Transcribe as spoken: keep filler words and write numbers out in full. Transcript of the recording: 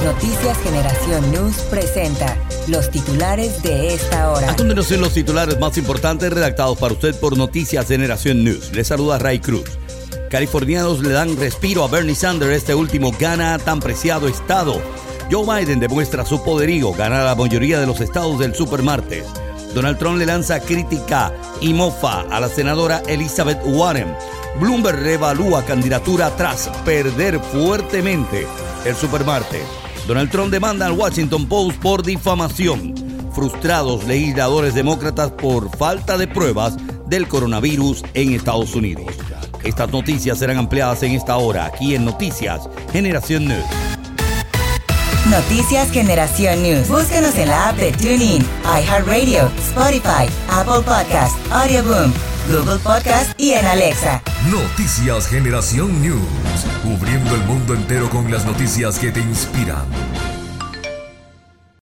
Noticias Generación News presenta los titulares de esta hora. A continuación, los titulares más importantes redactados para usted por Noticias Generación News. Les saluda Ray Cruz. Californianos le dan respiro a Bernie Sanders. Este último gana tan preciado estado. Joe Biden demuestra su poderío, gana la mayoría de los estados del supermartes. Donald Trump le lanza crítica y mofa a la senadora Elizabeth Warren. Bloomberg reevalúa candidatura tras perder fuertemente el supermartes. Donald Trump demanda al Washington Post por difamación. Frustrados legisladores demócratas por falta de pruebas del coronavirus en Estados Unidos. Estas noticias serán ampliadas en esta hora, aquí en Noticias Generación News. Noticias Generación News. Búscanos en la app de TuneIn, iHeartRadio, Spotify, Apple Podcast, Audioboom, Google Podcast y en Alexa. Noticias Generación News. Cubriendo el mundo entero con las noticias que te inspiran.